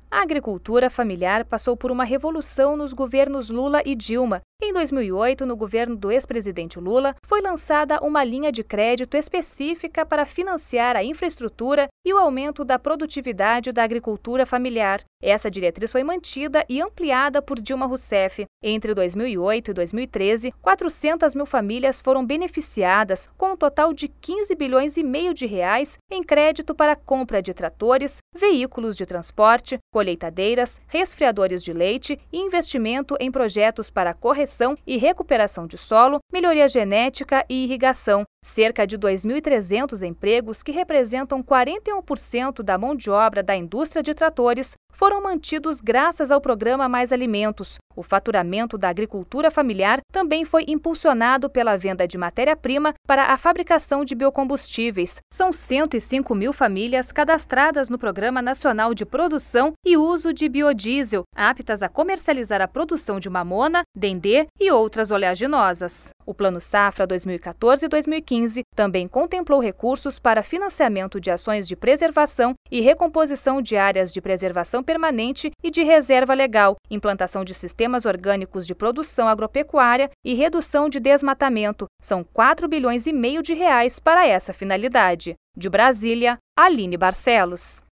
A agricultura familiar passou por uma revolução nos governos Lula e Dilma. Em 2008, no governo do ex-presidente Lula, foi lançada uma linha de crédito específica para financiar a infraestrutura e o aumento da produtividade da agricultura familiar. Essa diretriz foi mantida e ampliada por Dilma Rousseff. Entre 2008 e 2013, 400 mil famílias foram beneficiadas, com um total de 15 bilhões e meio de reais em crédito para compra de tratores, veículos de transporte, colheitadeiras, resfriadores de leite e investimento em projetos para correção e recuperação de solo, melhoria genética e irrigação. Cerca de 2.300 empregos, que representam 41% da mão de obra da indústria de tratores, foram mantidos graças ao programa Mais Alimentos. O faturamento da agricultura familiar também foi impulsionado pela venda de matéria-prima para a fabricação de biocombustíveis. São 105 mil famílias cadastradas no Programa Nacional de Produção e Uso de Biodiesel, aptas a comercializar a produção de mamona, dendê e outras oleaginosas. O Plano Safra 2014-2015 também contemplou recursos para financiamento de ações de preservação e recomposição de áreas de preservação permanente e de reserva legal, implantação de sistemas orgânicos de produção agropecuária e redução de desmatamento. São 4 bilhões e meio de reais para essa finalidade. De Brasília, Aline Barcelos.